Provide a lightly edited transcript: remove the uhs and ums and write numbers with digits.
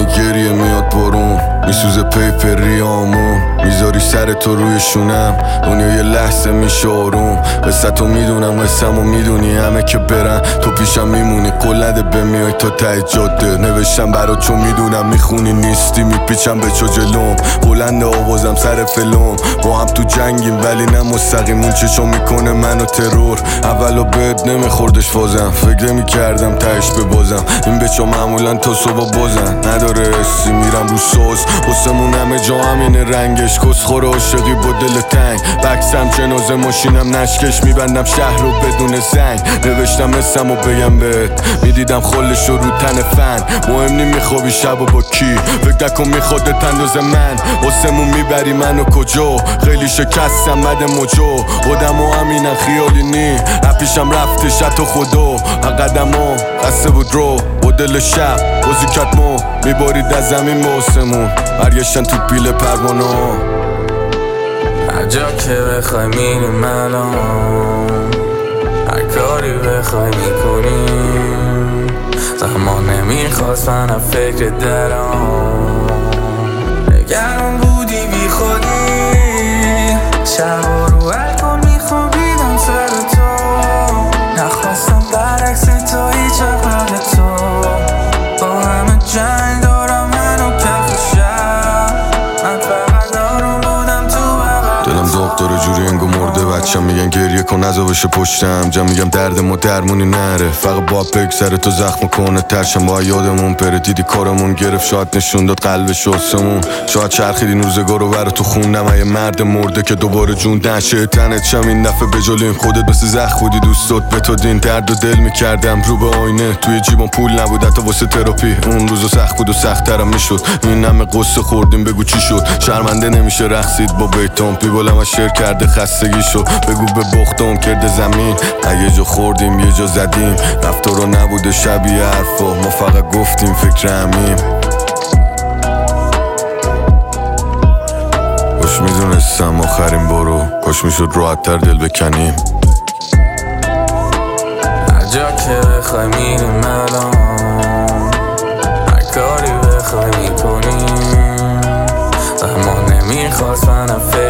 گریه میاد بارون، میسوزه پیپر ریامون، میذاری سر تو روی شونم، دنیا یه لحظه میشه آروم. قصتو میدونم قصه‌مو میدونی، همه که برن تو پیشم میمونی، قول نده بمیای تا ته جاده. نوشتم برات چون میدونم میخونی، نیستی میپیچم به چو جلوم، بلند آوازم سر فلوم. با هم تو جنگیم ولی نه مستقیم، اون چشم میکنه منو ترور. اولو بد نمیخوردش فازم، فکر میکردم تهش ببازم. این بچه معمولا تا صبح بازن، نداره حسی میرم رو ساز. حسمون همه جا همینه رنگش، کسخور عاشقی با دل تنگ. بکسم جنازه ماشینم نشکش، میبندم شهر رو بدون زنگ. نوشتم اسمو بگم بهت، میدیدم خلش رو تن فن. مهم نی میخوابی شب و با کی، فکر نکن میخوادت انداز من. حسمون میبری منو کجا، خیلی شکستم بد موجو. خودم و همینم خیالی نی، اپیشم رفتش حتی خدا. قدم ها قصه بود رو با دل شب، بازی کتمو میبارید از زمین با حسمون. برگشتن تو پیل پروانه ها، هر جا که بخوای میریم الان، هر کاری بخوای میکنیم. زمان نمیخواست منم فکر درام، نگران بودی بی خودی. شبا رو الکل میخوابیدم سر تو، نخواستم برعکس تو هیچ قبل تو. با همه جنگ دارم منو کف شب، من فقط دارم بودم تو بغل. دلم داغ داره جوری انگو مرده. بچم میگن گریه کن نزا بشه پشتم، جا میگم درد ما درمونی نره. فقط با بگذره تو زخم کنه ترشم، با یادمون پره. دیدی کارمون گرفت، شاید نشون داد قلبش آسمون. شاید چرخید این روزگار رو برا تو خوندم، یه مرد مرده که دوباره جون نشه تنت شم. این دفعه بجالیم خودت مثل زخم بودی، دوستات به تو دین درد و دل میکردم رو به آینه. توی جیبم پول نبود حتی واسه تراپی، اون روزو سخت بود و سخت ترم میشد. این همه قصه خوردیم بگو چی شد، شرمنده نمیشه رقصید با بیتام. پیبالم از شعر کرده خستگی شد، بگو به بختم کرده زمین. یه جا خوردیم یه جا زدیم، رفتارا نبوده شبیه حرفا، ما فقط گفتیم فکر همیم. کاش میدونستم آخرین بارو، کاش میشد راحت تر دل بکنیم. هر جا که بخوای میریم الان، هر کاری بخوای میکنیم. زمان نمیخواست منم فکر